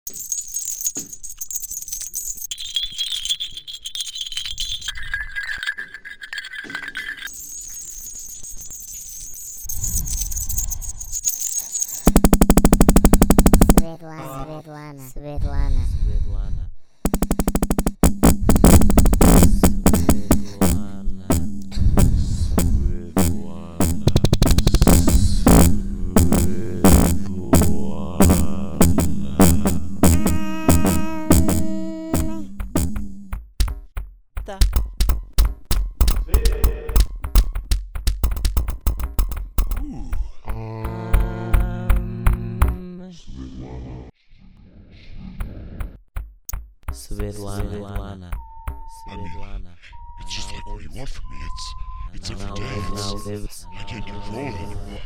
Svetlana. Tá. Svetlana. It's just like what you want from me. It's every day. I can't control it anymore.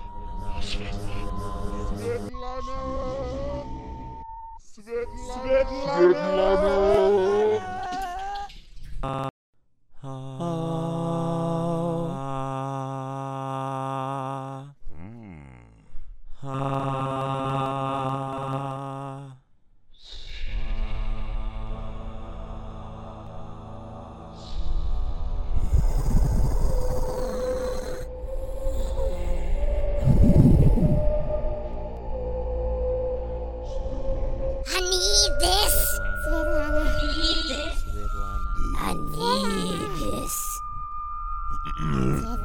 I need this. Svetlana. I need this.